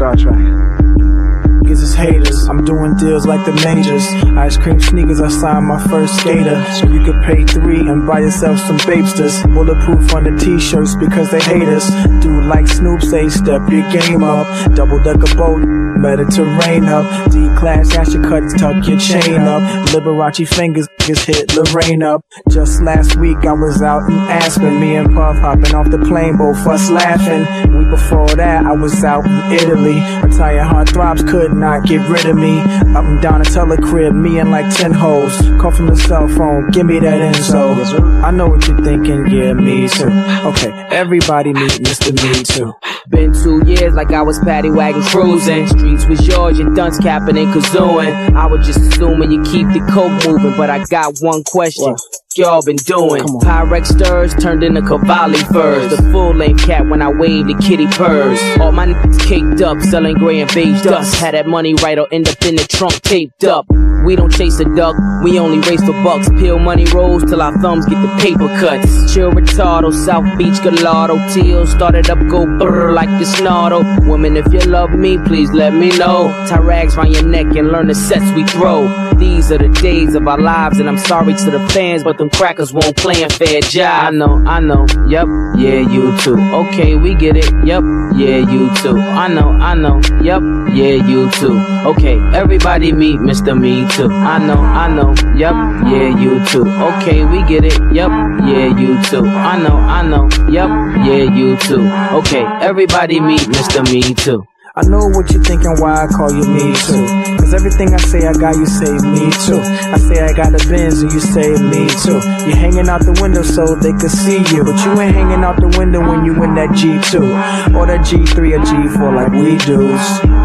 Star Trek. Niggas is haters, I'm doing deals like the majors. Ice cream sneakers, I signed my first skater. So you could pay $3 and buy yourself some Babesters. Bulletproof on the t-shirts because they hate us. Dude like Snoop say, step your game up. Double decker boat, Mediterranean up. D-class Asher cuts, tuck your chain up. Liberace fingers, just hit Lorraine up. Just last week I was out in Aspen. Me and Puff hopping off the plane, both us laughing. Week before that I was out in Italy. Retired heartthrobs could not get rid of me. Up and down a telecrib, me and like 10 hoes. Call from the cell phone, give me that info. I know what you're thinking, yeah, me too. Okay, everybody meet Mr. Me Too. Been 2 years like I was paddy wagon cruising. Streets was yours, your dunce capping and kazooing. I was just assuming you keep the coke moving, but I got one question. What y'all been doing? Pyrex stirs turned into Cavalli furs. The full-length cat when I wave the kitty purrs. All my niggas caked up, selling gray and beige dust. Had that money right or end up in the trunk taped up. We don't chase a duck, we only race for bucks. Peel money rolls till our thumbs get the paper cuts. Chill retardo, South Beach Gallardo. Teal started up, go brrr like a snarl. Woman, if you love me, please let me know. Tie rags round your neck and learn the sets we throw. These are the days of our lives, and I'm sorry to the fans, but them crackers won't play a fair job. I know, yep, yeah, you too. Okay, we get it, yep, yeah, you too. I know, yep, yeah, you too. Okay, everybody meet Mr. Me Too. I know, yep, yeah, you too. Okay, we get it, yep, yeah, you too. I know, yep, yeah, you too. Okay, everybody meet Mr. Me Too. I know what you're thinking, why I call you Me Too. Cause everything I say I got, you say Me Too. I say I got a Benz and you say Me Too. You're hanging out the window so they could see you, but you ain't hanging out the window when you in that G2 or that G3 or G4 like we do.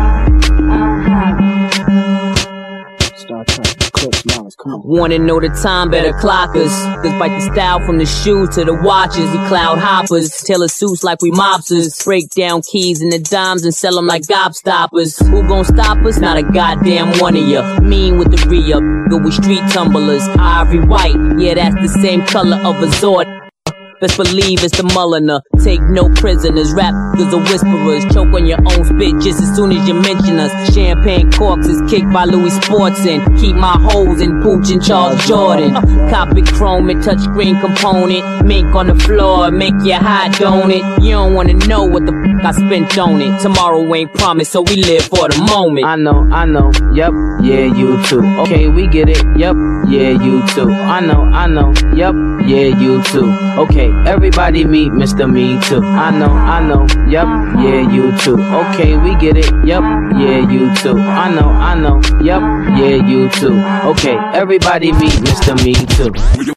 Star Trek. Wanna know the time, better clock us. Cause bite the style from the shoes to the watches. We cloud hoppers, tailor suits like we mobsters. Break down keys and the dimes and sell them like gobstoppers. Who gon' stop us? Not a goddamn one of ya. Mean with the re-up, go with street tumblers. Ivory white, yeah that's the same color of a Zord. Best believe it's the Mulliner. Take no prisoners, rap cause the whisperers. Choke on your own spit just as soon as you mention us. Champagne corks is kicked by Louis Sportson. Keep my hoes in Pooch and Charles Jordan. Copy chrome and touchscreen component. Mink on the floor, make you hot, don't it? You don't wanna know what the f I spent on it. Tomorrow ain't promised, so we live for the moment. I know, yep, yeah, you too. Okay, we get it, yep, yeah, you too. I know, yep, yeah, you too. Okay, everybody meet Mr. Me Too. I know, yep, yeah, you too. Okay, we get it, yep, yeah, you too. I know, yep, yeah, you too. Okay, everybody meet Mr. Me Too.